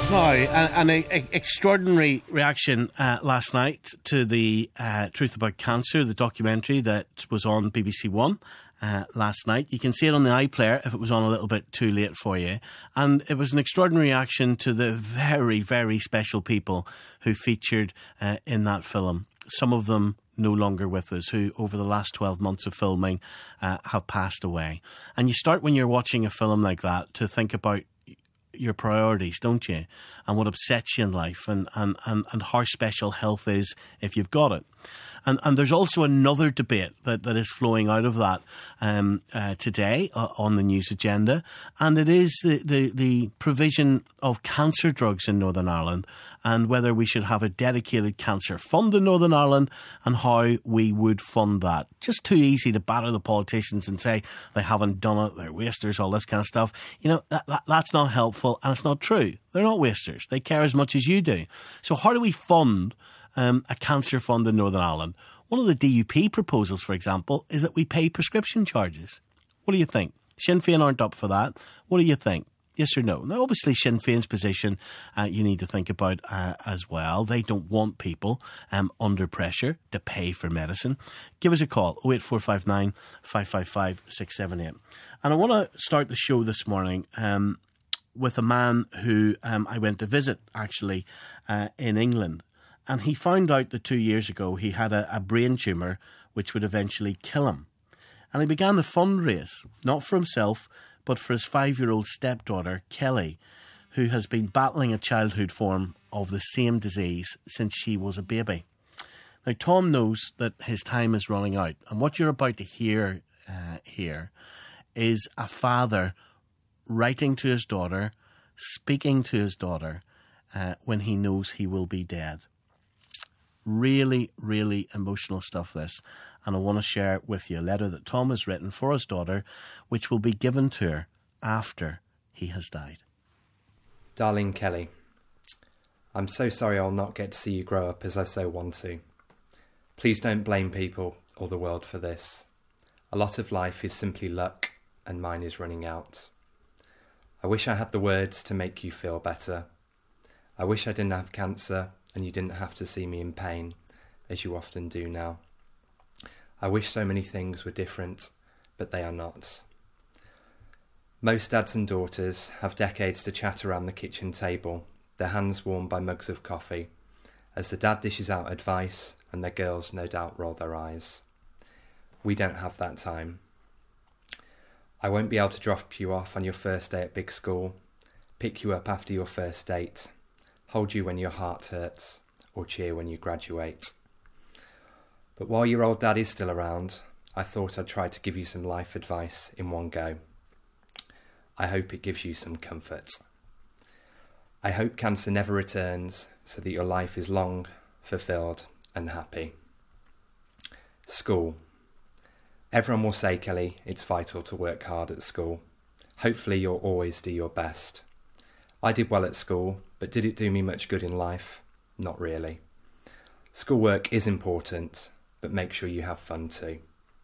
Now, an extraordinary reaction last night to the Truth About Cancer, the documentary that was on BBC One last night. You can see it on the iPlayer if it was on a little bit too late for you. And it was an extraordinary reaction to the very, very special people who featured in that film. Some of them no longer with us, who over the last 12 months of filming have passed away. And you start when you're watching a film like that to think about your priorities, don't you? And what upsets you in life, and how special health is if you've got it. And there's also another debate that is flowing out of that today on the news agenda, and it is the provision of cancer drugs in Northern Ireland, and whether we should have a dedicated cancer fund in Northern Ireland and how we would fund that. Just too easy to batter the politicians and say they haven't done it, they're wasters, all this kind of stuff. You know, that's not helpful, and it's not true. They're not wasters. They care as much as you do. So how do we fund a cancer fund in Northern Ireland? One of the DUP proposals, for example, is that we pay prescription charges. What do you think? Sinn Féin aren't up for that. What do you think? Yes or no? Now, obviously, Sinn Féin's position you need to think about as well. They don't want people under pressure to pay for medicine. Give us a call, 08459 555 678. And I want to start the show this morning with a man who I went to visit, actually, in England. And he found out that 2 years ago he had a brain tumour which would eventually kill him. And he began the fundraise, not for himself, but for his 5-year-old stepdaughter, Kelly, who has been battling a childhood form of the same disease since she was a baby. Now, Tom knows that his time is running out. And what you're about to hear here is a father writing to his daughter, speaking to his daughter, when he knows he will be dead. Really, really emotional stuff, this. And I want to share with you a letter that Tom has written for his daughter, which will be given to her after he has died. Darling Kelly, I'm so sorry I'll not get to see you grow up as I so want to. Please don't blame people or the world for this. A lot of life is simply luck, and mine is running out. I wish I had the words to make you feel better. I wish I didn't have cancer and you didn't have to see me in pain, as you often do now. I wish so many things were different, but they are not. Most dads and daughters have decades to chat around the kitchen table, their hands warmed by mugs of coffee, as the dad dishes out advice and their girls no doubt roll their eyes. We don't have that time. I won't be able to drop you off on your first day at big school, pick you up after your first date, hold you when your heart hurts, or cheer when you graduate. But while your old dad is still around, I thought I'd try to give you some life advice in one go. I hope it gives you some comfort. I hope cancer never returns, so that your life is long, fulfilled, and happy. School. Everyone will say, Kelly, it's vital to work hard at school. Hopefully you'll always do your best. I did well at school, but did it do me much good in life? Not really. Schoolwork is important, but make sure you have fun too.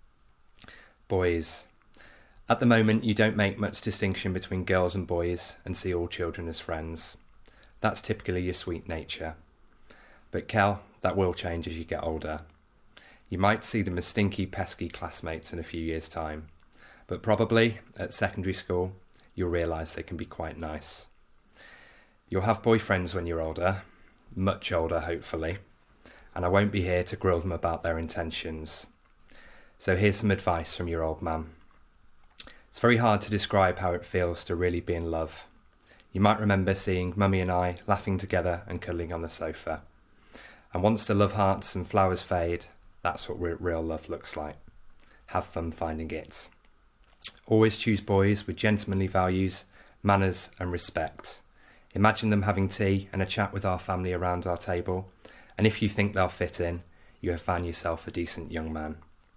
Boys. At the moment, you don't make much distinction between girls and boys and see all children as friends. That's typically your sweet nature. But Kel, that will change as you get older. You might see them as stinky, pesky classmates in a few years' time, but probably at secondary school, you'll realise they can be quite nice. You'll have boyfriends when you're older, much older hopefully, and I won't be here to grill them about their intentions. So here's some advice from your old man. It's very hard to describe how it feels to really be in love. You might remember seeing Mummy and I laughing together and cuddling on the sofa. And once the love hearts and flowers fade, that's what real love looks like. Have fun finding it. Always choose boys with gentlemanly values, manners and respect. Imagine them having tea and a chat with our family around our table, and if you think they'll fit in, you have found yourself a decent young man.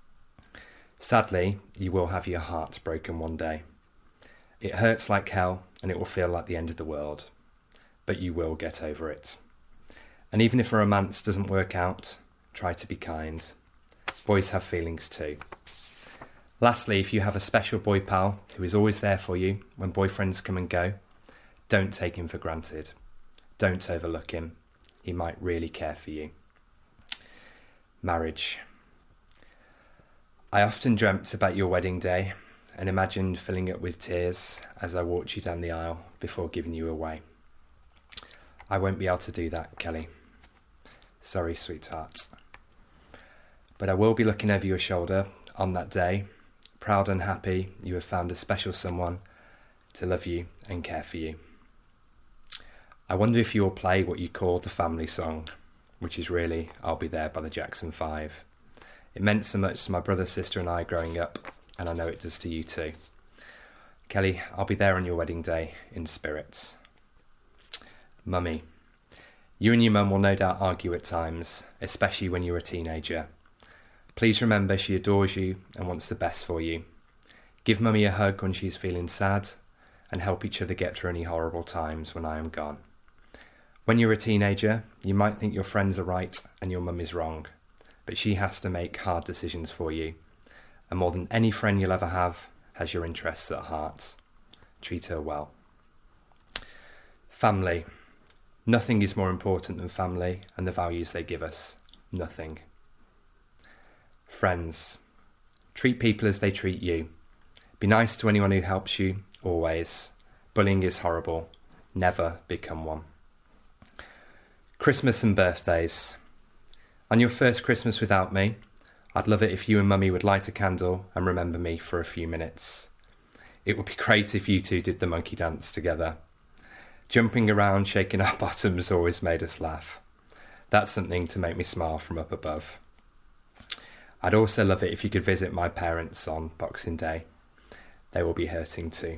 Sadly, you will have your heart broken one day. It hurts like hell, and it will feel like the end of the world. But you will get over it. And even if a romance doesn't work out, try to be kind. Boys have feelings too. Lastly, if you have a special boy pal who is always there for you when boyfriends come and go, don't take him for granted. Don't overlook him. He might really care for you. Marriage. I often dreamt about your wedding day and imagined filling it with tears as I walked you down the aisle before giving you away. I won't be able to do that, Kelly. Sorry, sweetheart. But I will be looking over your shoulder on that day, proud and happy you have found a special someone to love you and care for you. I wonder if you'll play what you call the family song, which is really I'll Be There by the Jackson 5. It meant so much to my brother, sister and I growing up, and I know it does to you too. Kelly, I'll be there on your wedding day in spirit. Mummy. You and your mum will no doubt argue at times, especially when you're a teenager. Please remember she adores you and wants the best for you. Give Mummy a hug when she's feeling sad, and help each other get through any horrible times when I am gone. When you're a teenager, you might think your friends are right and your mum is wrong, but she has to make hard decisions for you, and more than any friend you'll ever have, has your interests at heart. Treat her well. Family. Nothing is more important than family and the values they give us. Nothing. Friends. Treat people as they treat you. Be nice to anyone who helps you, always. Bullying is horrible. Never become one. Christmas and birthdays. On your first Christmas without me, I'd love it if you and Mummy would light a candle and remember me for a few minutes. It would be great if you two did the monkey dance together. Jumping around, shaking our bottoms always made us laugh. That's something to make me smile from up above. I'd also love it if you could visit my parents on Boxing Day. They will be hurting too.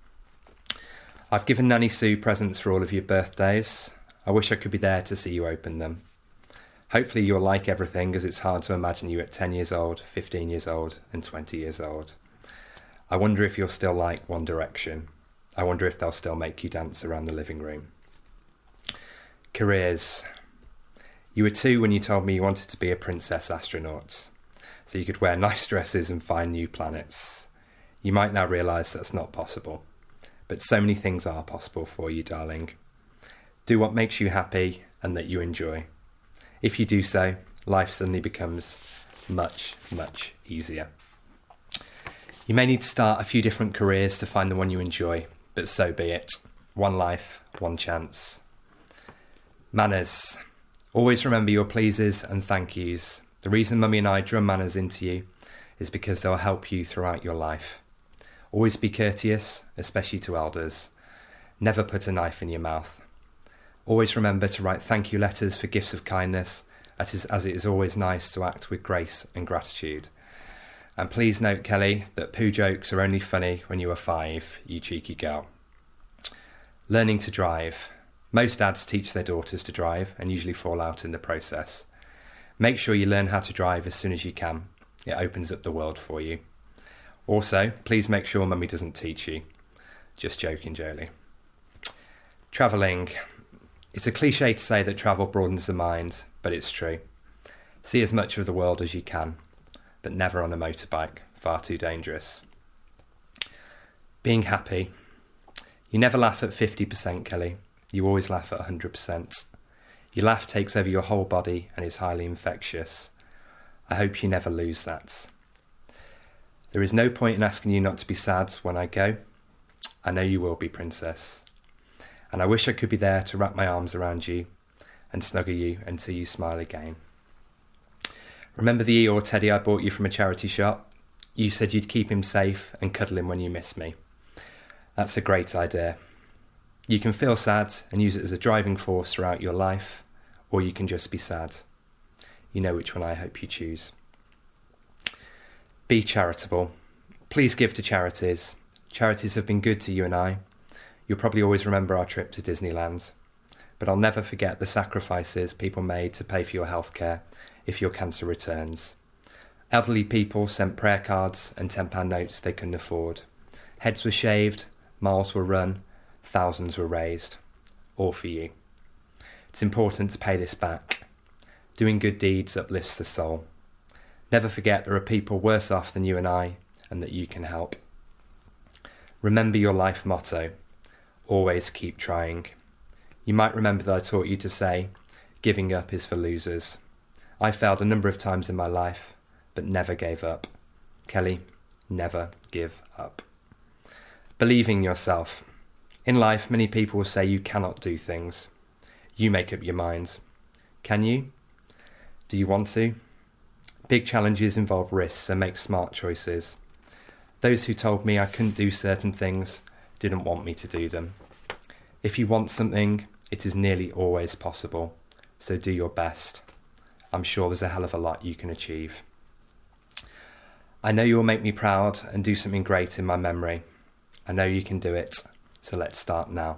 I've given Nanny Sue presents for all of your birthdays. I wish I could be there to see you open them. Hopefully you'll like everything, as it's hard to imagine you at 10 years old, 15 years old and 20 years old. I wonder if you'll still like One Direction. I wonder if they'll still make you dance around the living room. Careers. You were 2 when you told me you wanted to be a princess astronaut, so you could wear nice dresses and find new planets. You might now realise that's not possible, but so many things are possible for you, darling. Do what makes you happy and that you enjoy. If you do so, life suddenly becomes much, much easier. You may need to start a few different careers to find the one you enjoy, but so be it. One life, one chance. Manners. Always remember your pleases and thank yous. The reason Mummy and I drum manners into you is because they'll help you throughout your life. Always be courteous, especially to elders. Never put a knife in your mouth. Always remember to write thank you letters for gifts of kindness, as it is always nice to act with grace and gratitude. And please note, Kelly, that poo jokes are only funny when you are 5, you cheeky girl. Learning to drive. Most dads teach their daughters to drive and usually fall out in the process. Make sure you learn how to drive as soon as you can. It opens up the world for you. Also, please make sure Mummy doesn't teach you. Just joking, Jolie. Travelling. It's a cliche to say that travel broadens the mind, but it's true. See as much of the world as you can, but never on a motorbike, far too dangerous. Being happy. You never laugh at 50%, Kelly. You always laugh at 100%. Your laugh takes over your whole body and is highly infectious. I hope you never lose that. There is no point in asking you not to be sad when I go. I know you will be, Princess. And I wish I could be there to wrap my arms around you and snuggle you until you smile again. Remember the Eeyore teddy I bought you from a charity shop? You said you'd keep him safe and cuddle him when you miss me. That's a great idea. You can feel sad and use it as a driving force throughout your life, or you can just be sad. You know which one I hope you choose. Be charitable. Please give to charities. Charities have been good to you and I. You'll probably always remember our trip to Disneyland. But I'll never forget the sacrifices people made to pay for your healthcare if your cancer returns. Elderly people sent prayer cards and £10 notes they couldn't afford. Heads were shaved, miles were run, thousands were raised. All for you. It's important to pay this back. Doing good deeds uplifts the soul. Never forget there are people worse off than you and I, and that you can help. Remember your life motto. Always keep trying. You might remember that I taught you to say, giving up is for losers. I failed a number of times in my life, but never gave up. Kelly, never give up. Believing yourself. In life, many people will say you cannot do things. You make up your mind. Can you? Do you want to? Big challenges involve risks, so make smart choices. Those who told me I couldn't do certain things didn't want me to do them. If you want something, it is nearly always possible, so do your best. I'm sure there's a hell of a lot you can achieve. I know you will make me proud and do something great in my memory. I know you can do it, so let's start now.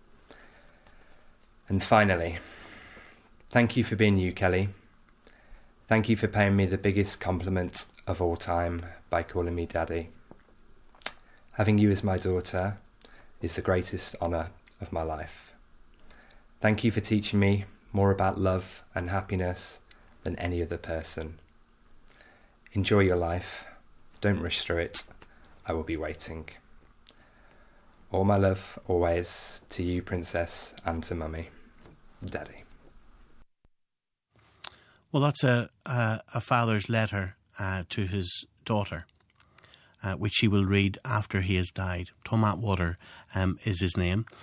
And finally, thank you for being you, Kelly. Thank you for paying me the biggest compliment of all time by calling me Daddy. Having you as my daughter is the greatest honour of my life. Thank you for teaching me more about love and happiness than any other person. Enjoy your life. Don't rush through it. I will be waiting. All my love, always, to you, Princess, and to Mummy. Daddy. Well, that's a father's letter to his daughter, which he will read after he has died. Tom Atwater is his name.